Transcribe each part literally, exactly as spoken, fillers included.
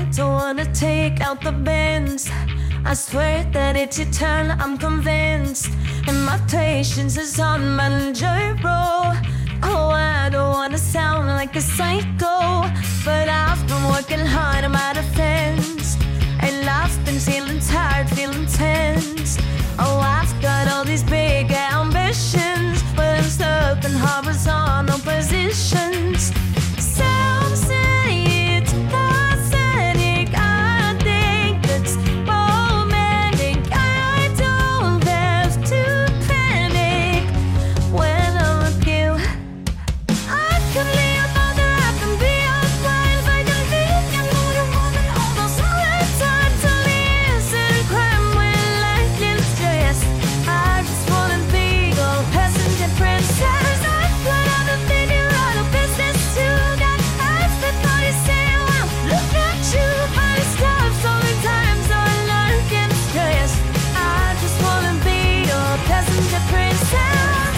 don't wanna take out the bends. I swear that it's your turn, I'm convinced. And my patience is on manageable. Oh, I don't wanna sound like a psycho, but I've been working hard on my defense. And I've been feeling tired, feeling tense. Oh, I've got all these big ambitions, but I'm stuck in horizontal positions. Some say it's pathetic, I think it's romantic. I don't have to panic when I'm with you. I can be a mother, I can be a wife, I can be a motor woman almost all the time. Tell me, is it a crime when life gets stressed? I just wanna be your passenger princess. I put out a video, run a business too. Got eyes before you say, well, look at you. I stop so many times, so I learn get stressed. I just wanna be your passenger princess.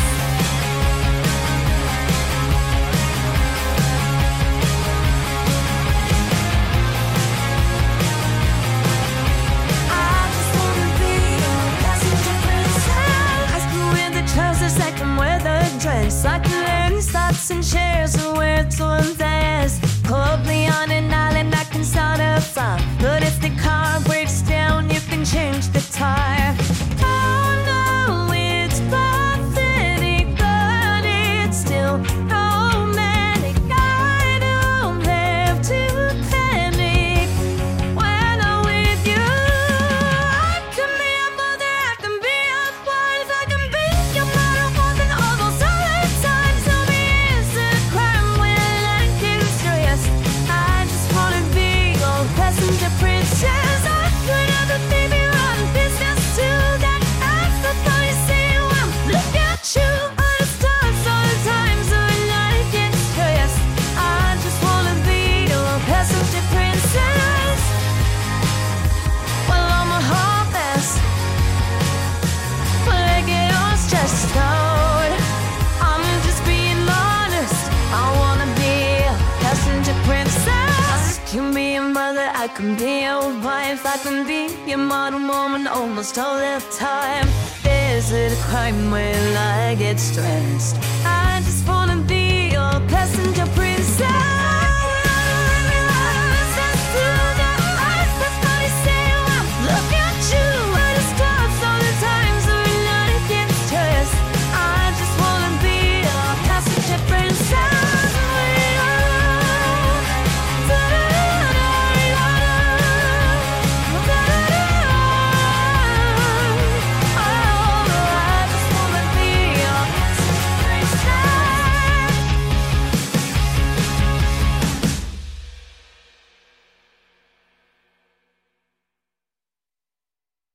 I just wanna be your passenger princess. I can wear the trousers, I can wear the dress. I can learn stops and shares and where to invest. Pull me on an island, I can start a fire. But if the car breaks down, you can change the tire. Oh no, it's pathetic, but it's still romantic. I don't have to panic when I'm with you. I can be a mother, I can be a wife, I can be your mother woman almost all the time. Tell me, is it a crime when I get stressed? I just wanna be your passenger princess. I could have a baby, run a business too. Got eyes before you say, well, look at you. All the stars, all the times when I get stressed. I just wanna be your passenger princess. Well, I'm a hot mess, but I get all stressed out. I'm just being honest. I wanna be a passenger princess. I can be a mother, I can be a wife, I can be your modern woman almost all the time. Is it a crime when I get stressed? I just wanna be your passenger princess.